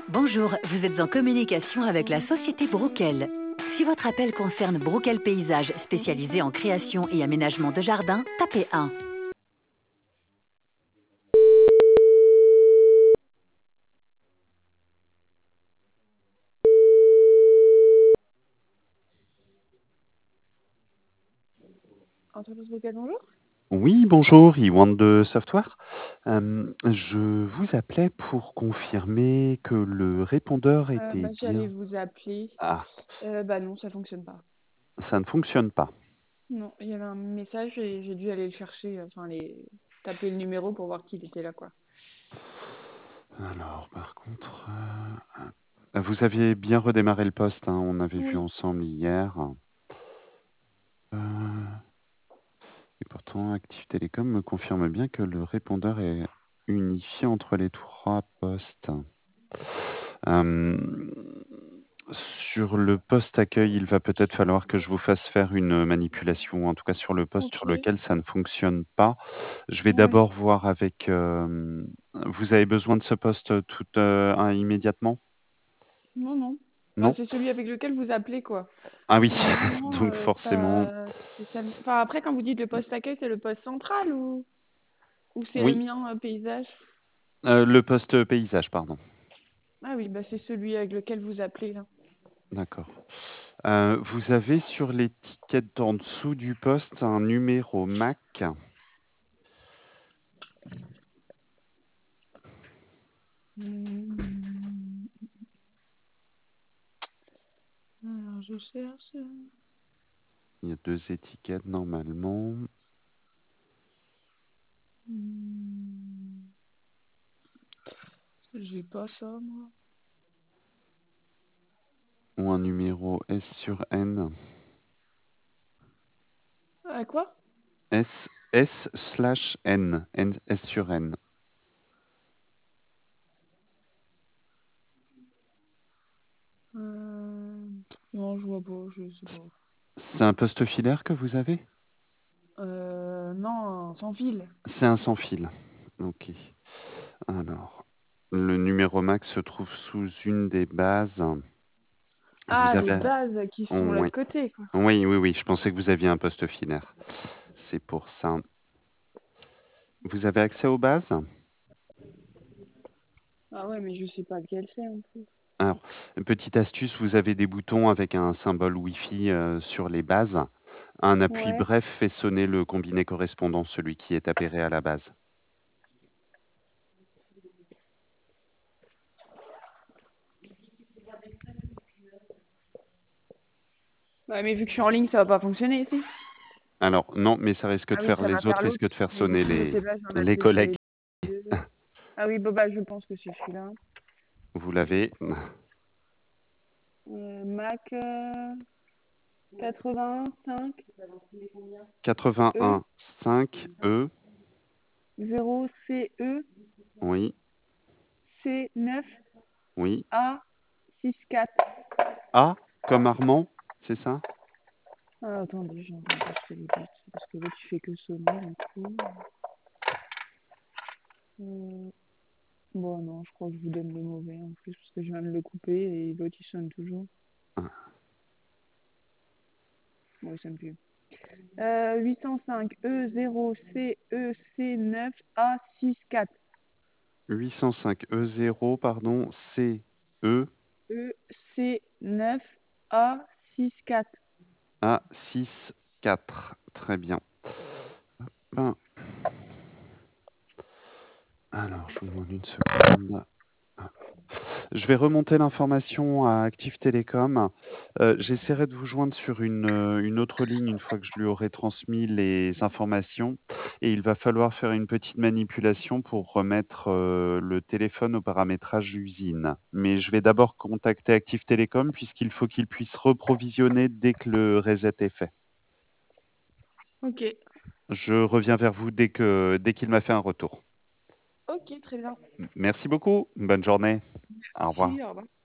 Bonjour, vous êtes en communication avec la société Brouquel. Si votre appel concerne Brouquel Paysage, spécialisé en création et aménagement de jardins, tapez 1. Entreprise vocale, bonjour. Oui, bonjour, Iwan de Software. Je vous appelais pour confirmer que le répondeur était J'allais bien. vous appeler. Ah, Non, ça fonctionne pas. ça ne fonctionne pas. Non, il y avait un message et j'ai dû aller le chercher, taper le numéro pour voir qu'il était là, quoi. Alors, par contre, vous aviez bien redémarré le poste, hein, on avait vu Oui. ensemble hier. Euh, et pourtant, Active Télécom me confirme bien que le répondeur est unifié entre les trois postes. Euh, Sur le poste accueil, il va peut-être falloir que je vous fasse faire une manipulation, en tout cas sur le poste sur Ok. lequel ça ne fonctionne pas. Je vais Ouais. d'abord voir avec, vous avez besoin de ce poste immédiatement? Non, non. Enfin, Non? c'est celui avec lequel vous appelez, quoi. Ah oui, Normalement, donc forcément, pas spécialement. Enfin, après, quand vous dites le poste accueil, c'est le poste central ou c'est le oui, mien, paysage? le poste paysage, pardon. Ah oui, bah c'est celui avec lequel vous appelez, là. D'accord. Vous avez sur l'étiquette en dessous du poste un numéro MAC. Hmm. Alors, je cherche. Il y a 2 étiquettes normalement. Hmm. J'ai pas ça, moi. Ou un numéro S sur N. Quoi? S/N, S sur N. Euh, Non, je vois pas, je sais pas. C'est un poste filaire que vous avez? Non, sans fil. C'est un sans fil. Ok. Alors, le numéro max se trouve sous une des bases. Vous Ah, les avez... bases qui sont Oui. l'autre côté, quoi. Oui, oui, oui. Je pensais que vous aviez un poste filaire. C'est pour ça. Vous avez accès aux bases? Ah ouais, mais je sais pas lequel c'est en plus. Alors, petite astuce, vous avez des boutons avec un symbole Wi-Fi sur les bases. Un appui Ouais. bref fait sonner le combiné correspondant, celui qui est appairé à la base. Ouais, mais vu que je suis en ligne, ça va pas fonctionner ici. Alors, non, mais ça risque Ah de oui, faire, ça va les faire autres l'autre. risquent de faire Mais du sonner coup, je sais pas, j'en les appuie sur collègues. les deux. Ah oui, bah, je pense que c'est celui-là. Vous l'avez. Mac 85 E 81.5 E. 0 CE Oui, C9 oui. A 64. A comme Armand, c'est ça? Ah, attendez, j'ai enregistré les bêtes, parce que là, tu fais que sonner, du coup. Euh, Bon, non, je crois que je vous donne le mauvais, en plus, parce que je viens de le couper, et l'autre, il sonne toujours. Bon, il sonne plus. 805 E0 CEC9 A64. 805 E0, pardon, CE EC9 A64. A64. Très bien. Ben, alors, je vous demande une seconde. Je vais remonter l'information à Active Télécom. J'essaierai de vous joindre sur une autre ligne une fois que je lui aurai transmis les informations et il va falloir faire une petite manipulation pour remettre, le téléphone au paramétrage usine. Mais je vais d'abord contacter Active Télécom puisqu'il faut qu'il puisse reprovisionner dès que le reset est fait. Ok. Je reviens vers vous dès qu'il m'a fait un retour. Ok, très bien. Merci beaucoup, bonne journée. Au revoir. Si, au revoir.